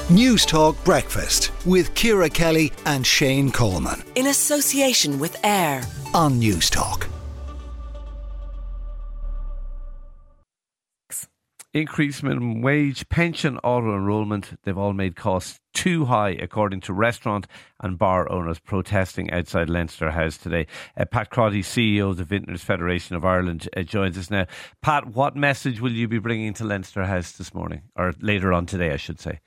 News Talk Breakfast with Ciara Kelly and Shane Coleman. In association with AIR On News Talk. Increased minimum wage, pension, auto enrolment, they've all made costs too high, according to restaurant and bar owners protesting outside Leinster House today. Pat Crotty, CEO of the Vintners Federation of Ireland, joins us now. Pat, what message will you be bringing to Leinster House this morning, or later on today, I should say?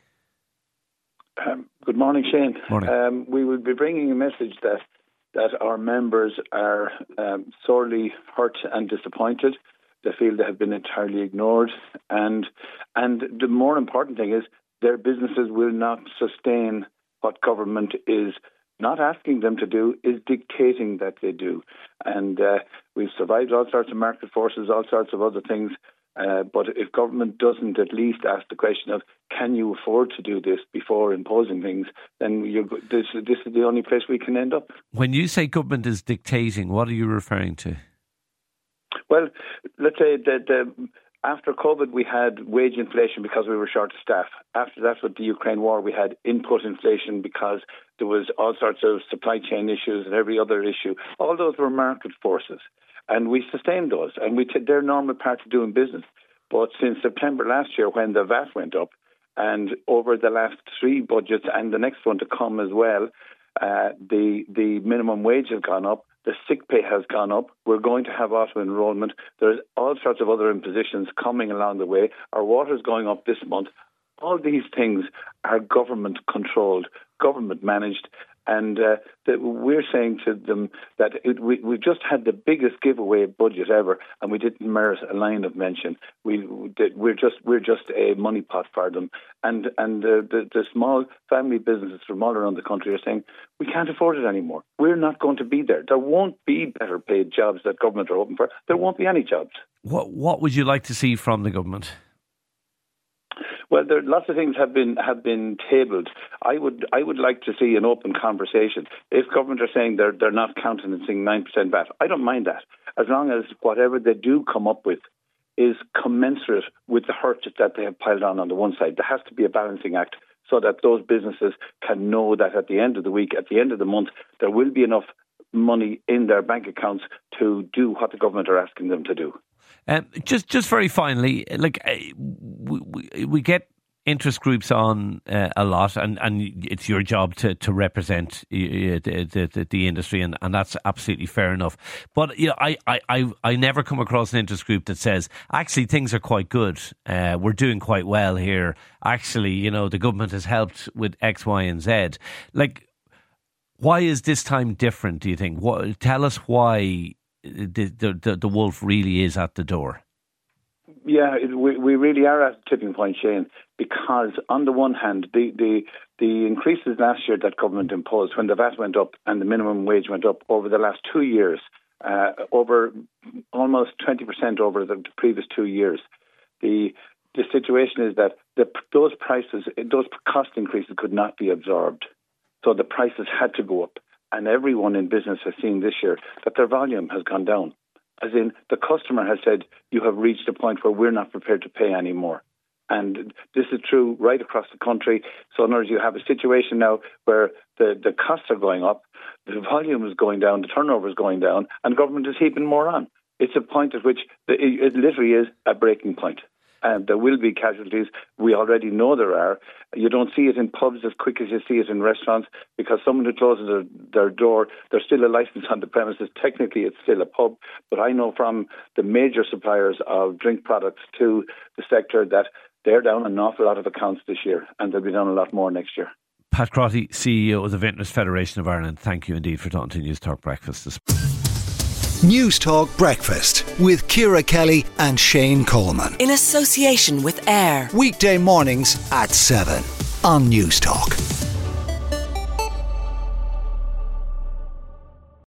Good morning, Shane. Morning. We will be bringing a message that our members are sorely hurt and disappointed. They feel they have been entirely ignored, and the more important thing is their businesses will not sustain what government is not asking them to do, is dictating that they do. And we've survived all sorts of market forces, all sorts of other things. But if government doesn't at least ask the question of, can you afford to do this before imposing things, then this is the only place we can end up. When you say government is dictating, what are you referring to? Well, let's say that after COVID we had wage inflation because we were short of staff. After that, with the Ukraine war, we had input inflation because there was all sorts of supply chain issues and every other issue. All those were market forces. And we sustained those, and they're normal part of doing business. But since September last year, when the VAT went up, and over the last 3 budgets and the next one to come as well, the minimum wage has gone up, the sick pay has gone up, we're going to have auto enrolment, there's all sorts of other impositions coming along the way, our water's going up this month. All these things are government controlled, government managed, and that we're saying to them that we've just had the biggest giveaway budget ever, and we didn't merit a line of mention. We're just a money pot for them, and the small family businesses from all around the country are saying we can't afford it anymore. We're not going to be there. There won't be better paid jobs that government are hoping for. There won't be any jobs. What would you like to see from the government? Well, lots of things have been tabled. I would like to see an open conversation. If government are saying they're not countenancing 9% VAT, I don't mind that, as long as whatever they do come up with is commensurate with the hurt that they have piled on the one side. There has to be a balancing act so that those businesses can know that at the end of the week, at the end of the month, there will be enough money in their bank accounts to do what the government are asking them to do. Just very finally, like we get interest groups on a lot, and it's your job to represent the industry, and that's absolutely fair enough. But you know, I never come across an interest group that says actually things are quite good. We're doing quite well here. Actually, you know, the government has helped with X, Y, and Z. Like, why is this time different? Do you think? Tell us why the wolf really is at the door. Yeah, we really are at a tipping point, Shane, because on the one hand, the increases last year that government imposed when the VAT went up and the minimum wage went up over the last 2 years, over almost 20% over the previous 2 years. The situation is that those cost increases could not be absorbed. So the prices had to go up. And everyone in business has seen this year that their volume has gone down. As in, the customer has said, you have reached a point where we're not prepared to pay anymore. And this is true right across the country. So in other words, you have a situation now where the costs are going up, the volume is going down, the turnover is going down, and government is heaping more on. It's a point at which it literally is a breaking point. And there will be casualties. We already know there are. You don't see it in pubs as quick as you see it in restaurants, because someone who closes their door, there's still a licence on the premises. Technically, it's still a pub. But I know from the major suppliers of drink products to the sector that they're down an awful lot of accounts this year, and they'll be down a lot more next year. Pat Crotty, CEO of the Vintners Federation of Ireland, thank you indeed for talking to News Talk Breakfast this morning. News Talk Breakfast with Ciara Kelly and Shane Coleman. In association with AIR. Weekday mornings at 7 on News Talk.